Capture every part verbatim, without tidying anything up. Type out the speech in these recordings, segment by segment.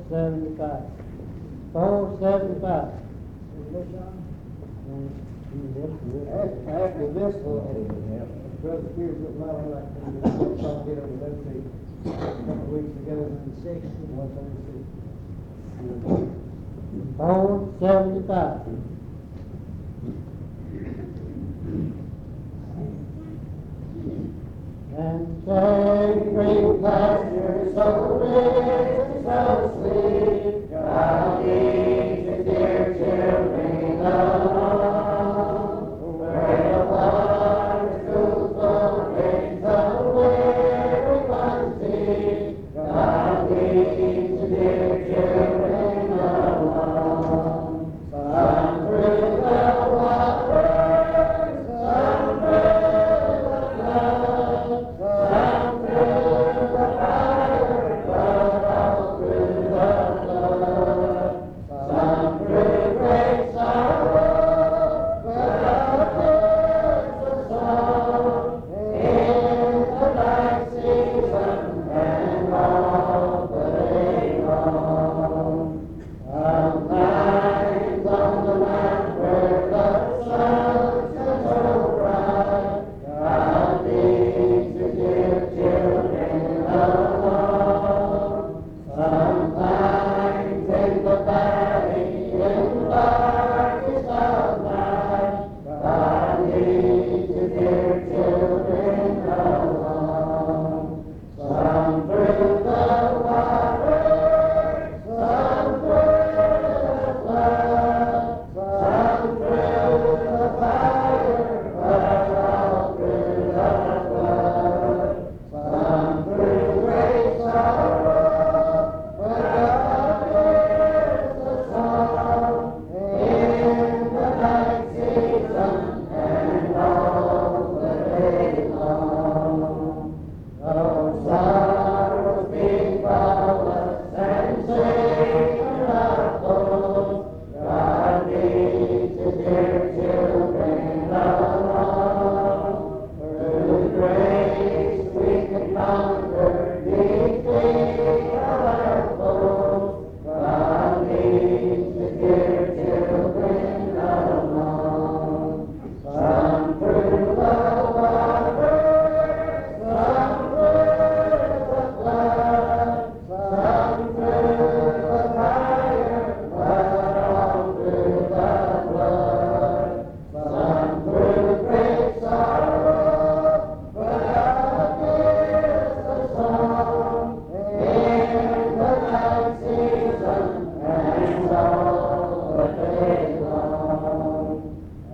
seventy-five. Four seventy-five. After this one, Brother Spears looked like like let's get over let's see. A couple of weeks ago, one sixty, one thirty-six. Four seventy-five. And take great pleasure, so rich and so sweet, God leads His dear children along, where the waters truthful brings the weary ones see. God leads His dear children along, some through the waters, some through the flood, some through the fire, but all through the blood, some through great sorrow, but all the song in the night season and all the day long. Sometimes on the land where the sun shines so bright, God leads His dear children along. Sometimes in the valley, in darkest of night, God leads His dear children along. Some through the water, some through the flood, some through the fire, but all through the blood, some through great sorrow, but God hears the song in the night season and all the day long. Though sorrows befall us and Satan oppose, God leads His dear children along. Through grace we can conquer defeat of our foes. God leads His dear children along. Some through the water, some through the flood, some through the fire, but all through the blood, some through great sorrow, but God hears the song in the night season and all the day long.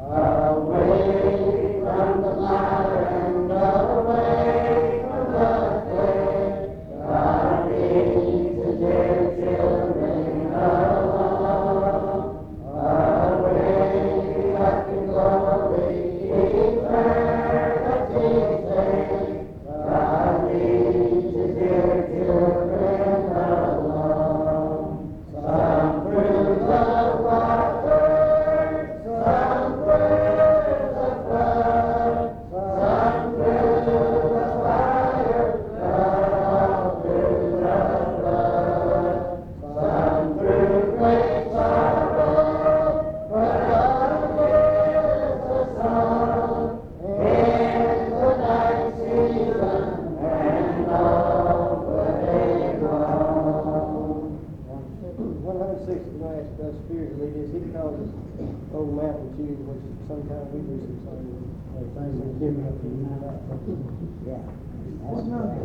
Away from the fire and away from the day, God leads His dear children along. Away back in glory, eternity safe, God leads His dear children along. Some through the water, some through the flood, some through the fire, but all through the blood, some through great sorrow, but God hears the song in the night season and all the day long. One hundred sixty, when I asked Brother Spears to lead this, he calls us Old Mountain Chew, which is sometimes we do some songs. Things that give me up to you. Yeah. What number?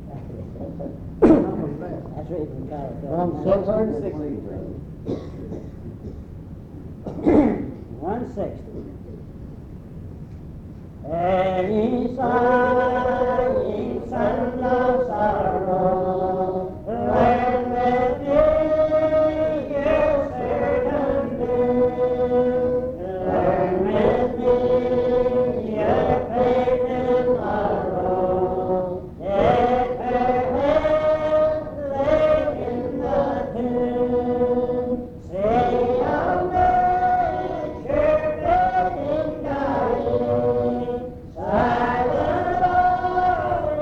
That's right from One hundred sixty. One sixty. Any sighing sun of sorrow, learn with me your certain doom. Learn with me your faith in sorrow. Take her hand, lay in the tomb. Say amen, sure faith in dying. Silent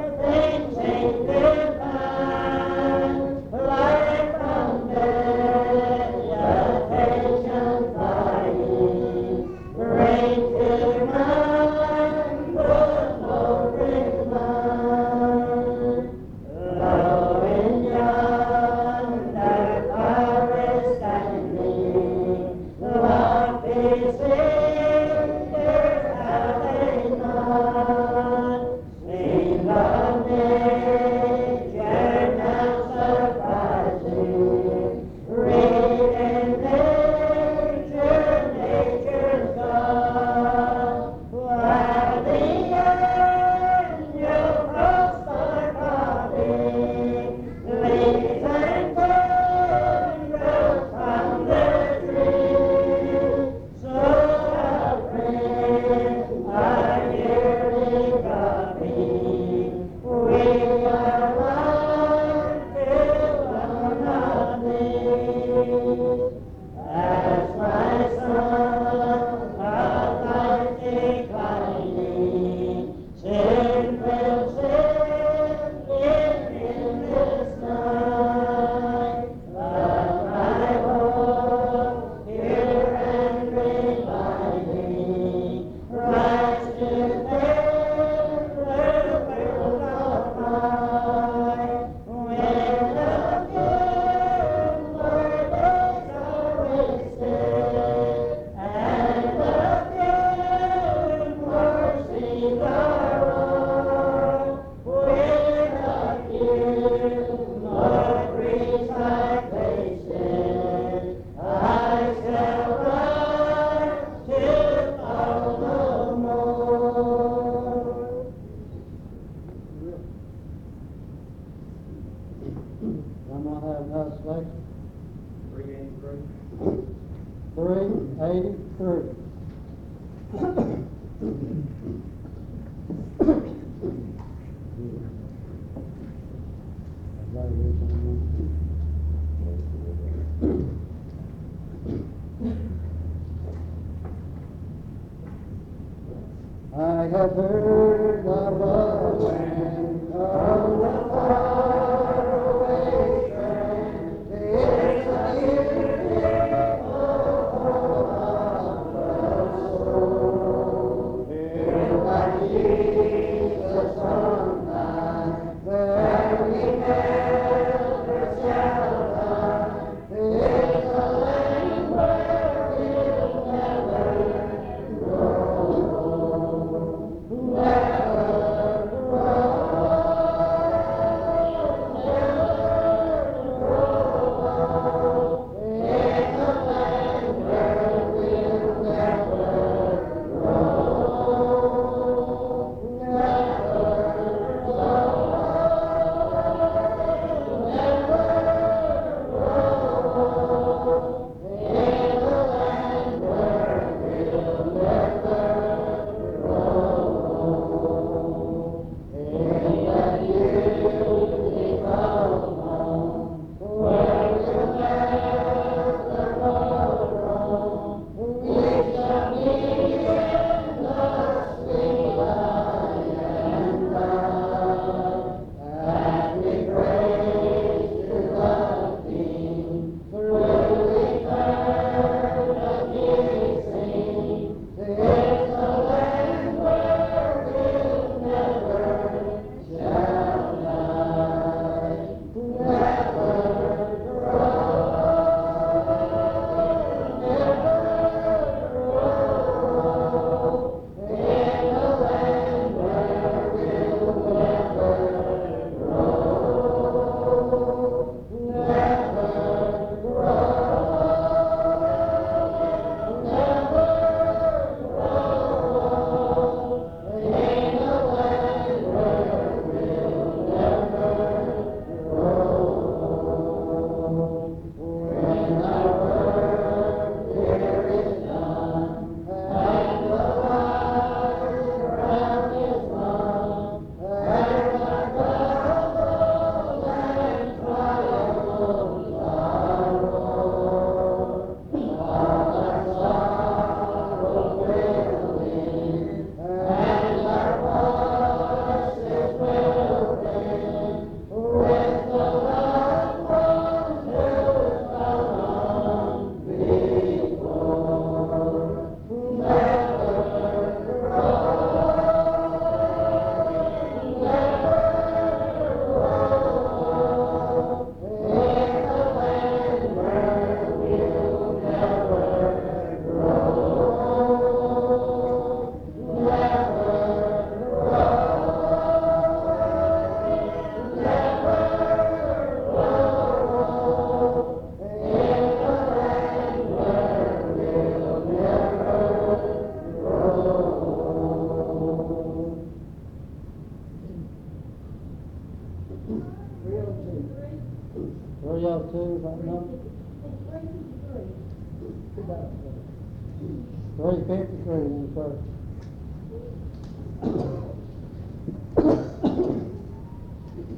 I have heard of a land of the faraway strand. It's a beautiful soul. Built by Jesus on high, where we never shall die. It's a land where we'll never grow. three oh two, is that enough? three fifty-three in the first.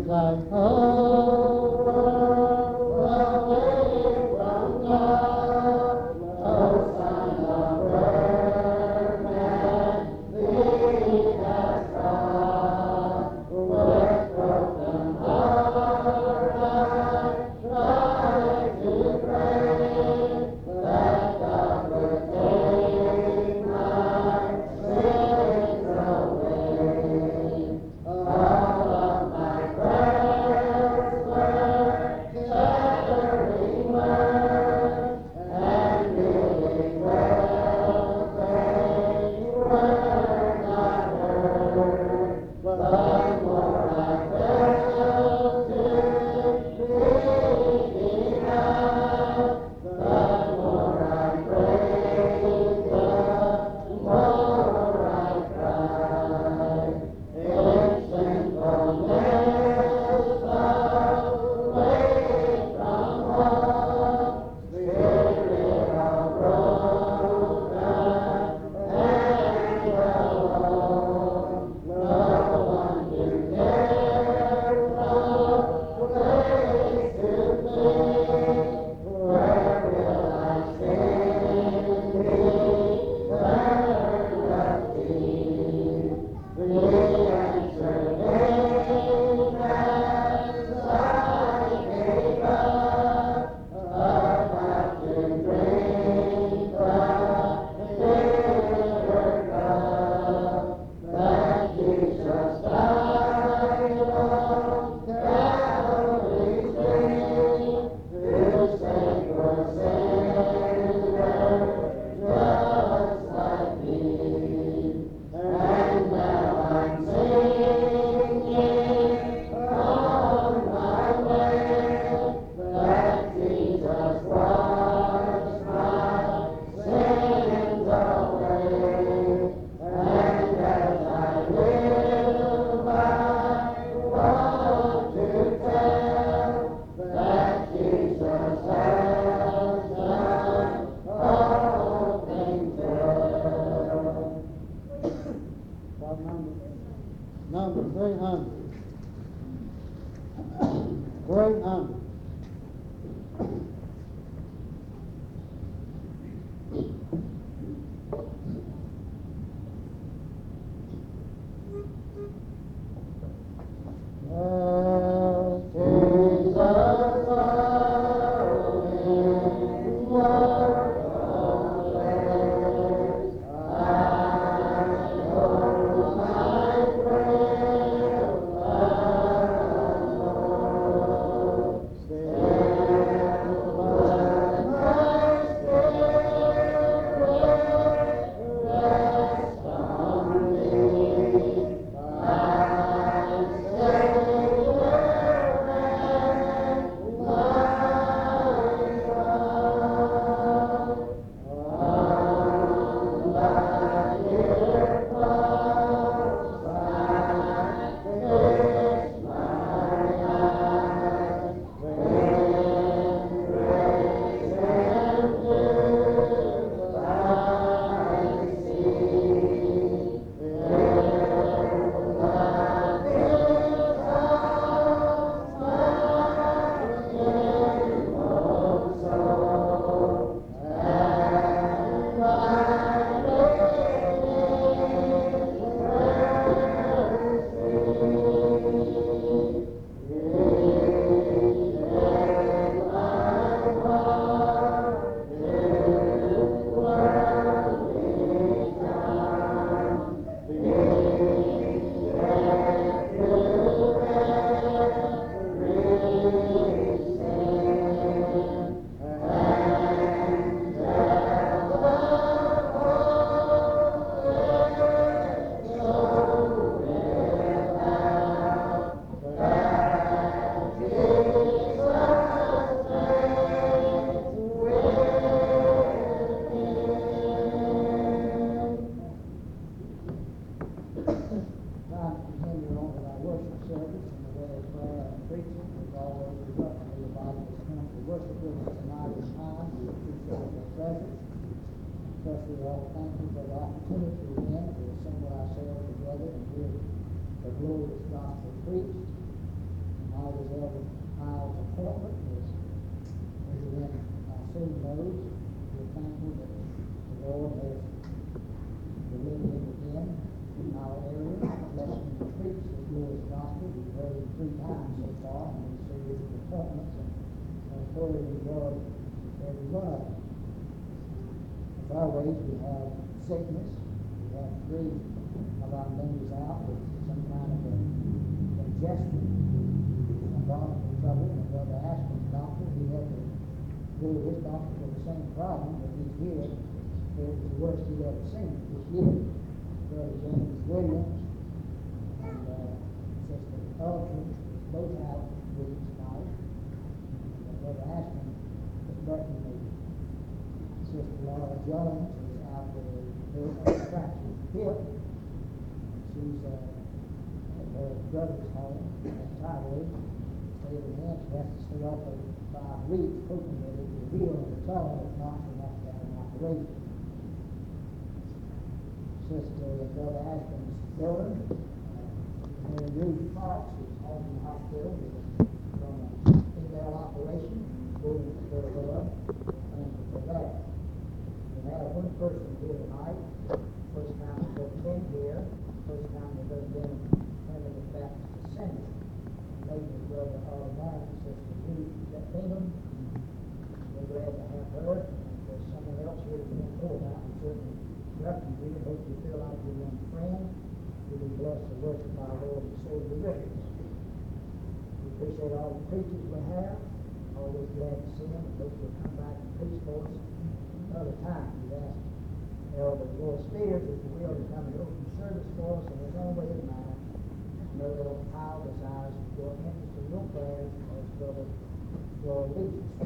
thy whole world away from God, no sign of earth man thee has brought. With broken heart I try to pray that God would take my sins away. All of my prayers were shattering words, and really well they were not heard. But the more I felt it being out, the more I prayed, the more I cried. In sinfulness away from home, spirit all broken and alone. No one to care from place to place. Where will I stand? Turn of thee. The answer came as I gave up, about to drink the bitter cup that Jesus died on Calvary's tree to save for sinners just like me. And now I'm singing on my way that Jesus washed my sins away. And as I live, I want to tell that Jesus has done all things well. What number? Number three hundred. Three hundred. Well, Jesus sorrow in your own place. I know my frail alone. Still, but my spirit rests on thee. My Savior and my God. On thy dear cross I fix my eyes. When grace and truth I see, Especially all thankful for the opportunity again to assemble ourselves together and hear the glorious gospel preached. Elder Kyle's appointment is, is in uh, Sue knows. We're thankful that the Lord has delivered him again in our area. Blessing the preach his glorious gospel. We've heard him three times so far, and we see his appointments and have thoroughly enjoyed every one of them. As always, we have sickness. We have three of our members out with some kind of a congestion, a bronchial trouble, and Brother Ashman's doctor, he had to go to his doctor for the same problem, but he's here. It was the worst he'd ever seen this year. Brother James Williams and uh, Sister Aldridge both out with his tonight. And Brother Ashman is working with Sister Laura Jones is out with a fractured hip. She's uh, at her brother's home at Tyree. Stayed in there. She has to stay off for five weeks, hoping that it will heal on its own. If not, she'll have to have an operation. Sister Brother Ashman's daughter, uh, Mary Ruth Fox, is home in the hospital from a female operation. Going to go to her, and for that. We have one person here tonight. First time they've ever been here. First time they've ever been Primitive Baptist Assembly. Lady Brother Armand, Sister Ruth Bingham. We're glad to have her. And there's someone else here to know about. We certainly welcome you. I hope you feel like you're young friend. You'll be blessed to worship our Lord and Savior with us. We appreciate all the preachers we have. Always glad to see them. Hope you'll come back and preach for us another time. We've asked Elder Roy Spears, if you will, to come and open service for us in his own way of mind. I know Elder Kyle desires your interest in your prayers as Brother Roy leads us.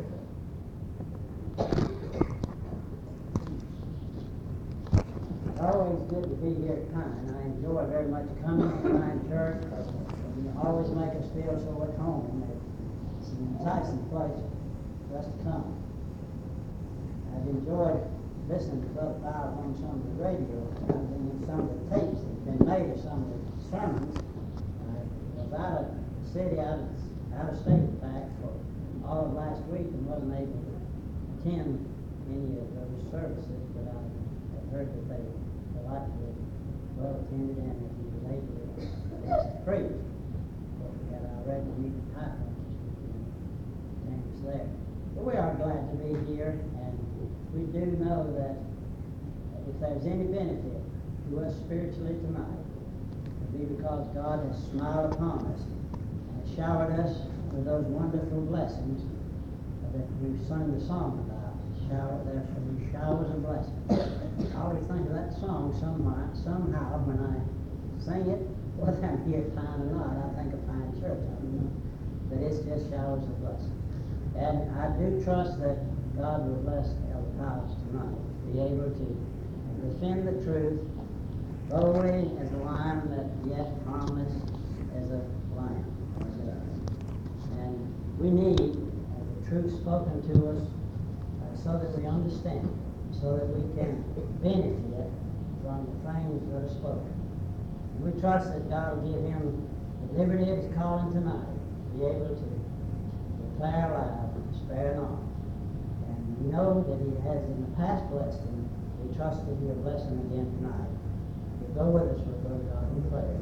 It's always good to be here at Pine. I enjoy very much coming to Pine Church. You always make us feel so at home. It's an enticing place for us to come. I've enjoyed listening to Brother Powell on some of the radio, and some of the tapes that have been made of some of the sermons. I was out of the city, out of, out of state, in fact, for all of last week and wasn't able to attend any of those services, but I have heard that they were likely well attended and that he was able to preach. But we had our regular meeting high functions and things there. But we are glad to be here, and we do know that if there's any benefit to us spiritually tonight, it will be because God has smiled upon us and showered us with those wonderful blessings that we've sung the song about. Shower, there shall be showers of blessings. I always think of that song somehow, somehow when I sing it, whether I'm here at Pine or not, I think of Pine Church. I don't know. But it's just showers of blessings. And I do trust that God will bless Elder Powell tonight, be able to defend the truth boldly as a lion, that yet harmless as a lamb. And we need uh, the truth spoken to us uh, so that we understand, so that we can benefit from the things that are spoken. And we trust that God will give him the liberty of his calling tonight, to be able to declare aloud, spare not. And we know that he has in the past blessed him. We trust that he'll bless him again tonight. You'll go with us with Brother God in prayer.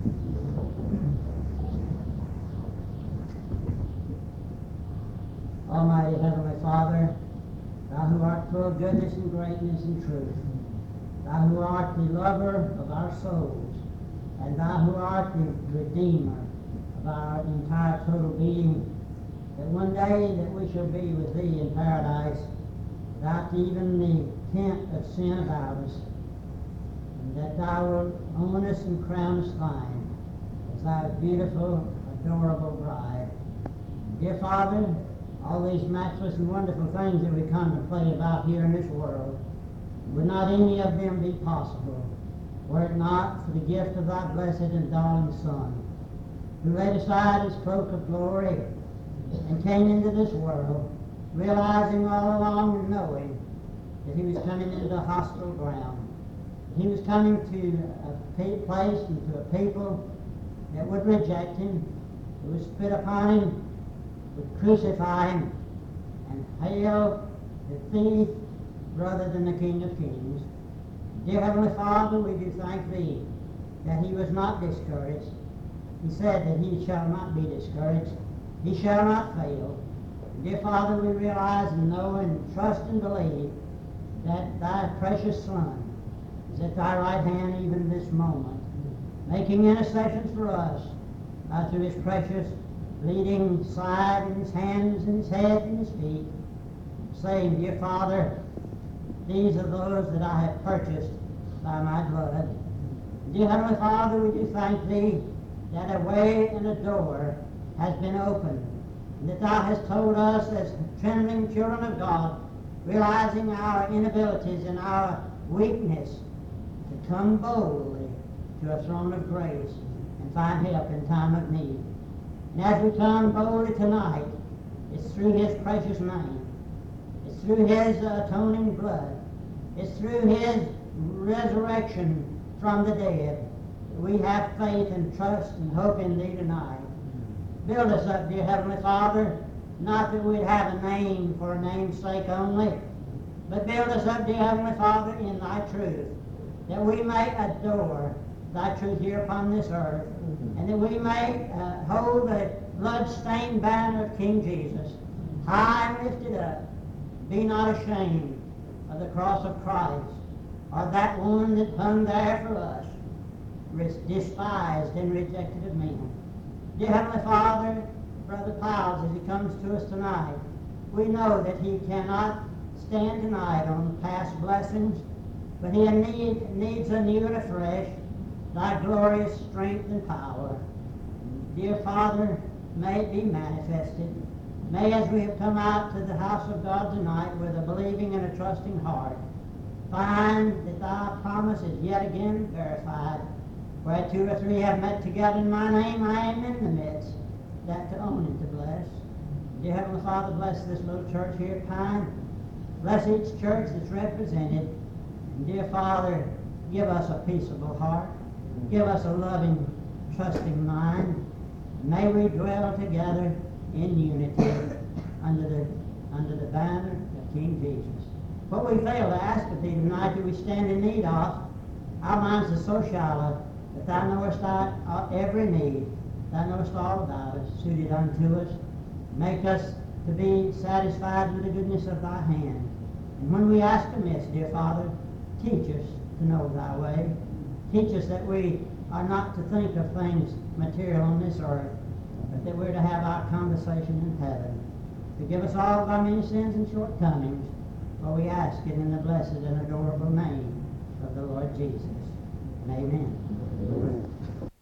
Almighty Heavenly Father, thou who art full of goodness and greatness and truth, thou who art the lover of our souls, and thou who art the redeemer of our entire total being, that one day that we shall be with thee in paradise without even the hint of sin about us, and that thou wilt own us and crown us thine as thy beautiful, adorable bride. Dear Father, all these matchless and wonderful things that we contemplate about here in this world, would not any of them be possible were it not for the gift of thy blessed and darling Son, who laid aside his cloak of glory and came into this world, realizing all along and knowing that he was coming into a hostile ground. He was coming to a place and to a people that would reject him, who spit upon him, would crucify him, and hail the thief rather than the King of Kings. Dear Heavenly Father, we do thank Thee that he was not discouraged. He said that he shall not be discouraged. He shall not fail. Dear Father, we realize and know and trust and believe that Thy precious Son is at Thy right hand even this moment, making intercessions for us uh, through His precious leading side and His hands and His head and His feet, saying, Dear Father, these are those that I have purchased by my blood. Dear Heavenly Father, we do thank Thee that a way and a door has been opened, and that Thou hast told us as trembling children of God, realizing our inabilities and our weakness, to come boldly to a throne of grace and find help in time of need. And as we come boldly tonight, it's through His precious name. It's through His atoning blood. It's through His resurrection from the dead that we have faith and trust and hope in Thee tonight. Build us up, dear Heavenly Father, not that we'd have a name for a name's sake only, but build us up, dear Heavenly Father, in Thy truth, that we may adore Thy truth here upon this earth, and that we may uh, hold the blood-stained banner of King Jesus high and lifted up. Be not ashamed of the cross of Christ, or that one that hung there for us, despised and rejected of men. Dear Heavenly Father, Brother Piles, as he comes to us tonight, we know that he cannot stand tonight on past blessings, but he need, needs anew and afresh Thy glorious strength and power. Dear Father, may it be manifested. May, as we have come out to the house of God tonight with a believing and a trusting heart, find that Thy promise is yet again verified. Where two or three have met together in My name, I am in the midst, that to own and to bless. Dear Heavenly Father, bless this little church here at Pine. Bless each church that's represented. And dear Father, give us a peaceable heart. Give us a loving, trusting mind. May we dwell together in unity under the, under the banner of King Jesus. What we fail to ask of Thee tonight do we stand in need of. Our minds are so shallow that Thou knowest our every need. Thou knowest all about us, suited unto us. Make us to be satisfied with the goodness of Thy hand. And when we ask amiss, dear Father, teach us to know Thy way. Teach us that we are not to think of things material on this earth, but that we're to have our conversation in heaven. Forgive us all of our many sins and shortcomings, for we ask it in the blessed and adorable name of the Lord Jesus. Amen. Amen.